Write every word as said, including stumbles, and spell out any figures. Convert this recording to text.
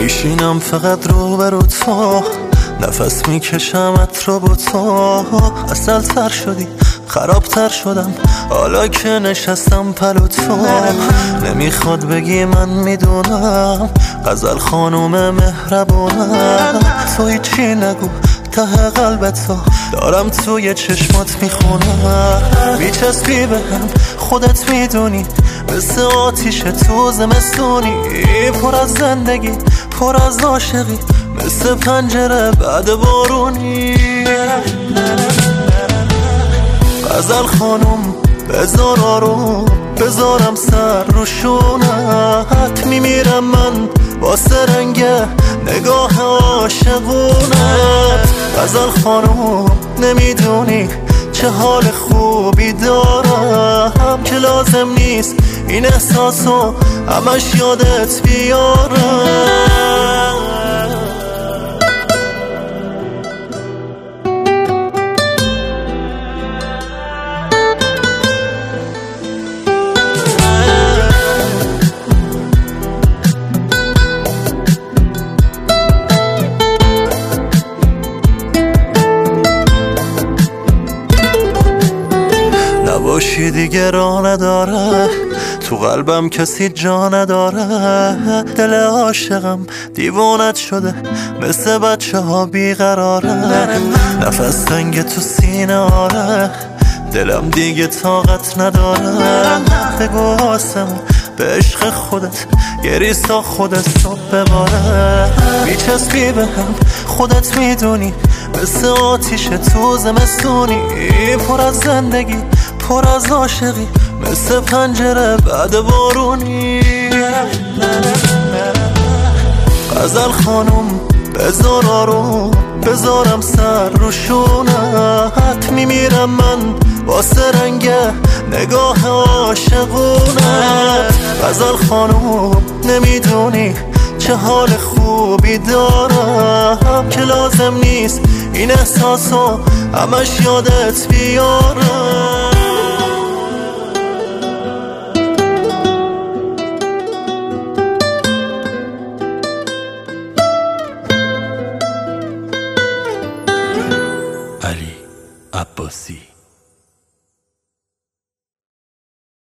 میشینم فقط رو برو تو، نفس میکشمت رو با تو. اصل تر شدی خرابتر شدم حالا که نشستم پلو تو. نمیخواد بگی من میدونم غزل خانوم مهربونم. تو هیچی نگو ته قلبت تو دارم توی چشمات میخونم. میچسبی به هم خودت میدونی مثل آتیش تو زمستونی. پر از زندگی پر از عاشقی مثل پنجره بعد بارونی. غزل خانم بذار آروم بذارم سر رو شونت. میمیرم من واسه رنگ نگاه عاشقونت. غزل خانم نمیدونی چه حال خوبی دارم که لازم نیست این احساسو همش یادت بیارم. نباشی دیگه راه نداره تو قلبم کسی جا نداره. دل عاشقم دیوانت شده مثل بچه ها بیقراره. نفس تنگ تو سینه آره دلم دیگه طاقت نداره. بگو آسمون به عشق خودت گریستا خودت صبح بباره. میچسبی به هم خودت میدونی مثل آتیش تو زمستونی. پر از زندگی پر از عاشقی مثل پنجره بعد بارونی. غزل خانم بذار آروم بذارم سر رو شونت. میمیرم من واسه رنگ نگاه عاشقونت. غزل خانم نمیدونی چه حال خوبی دارم که لازم نیست این احساسو همش یادت بیارم.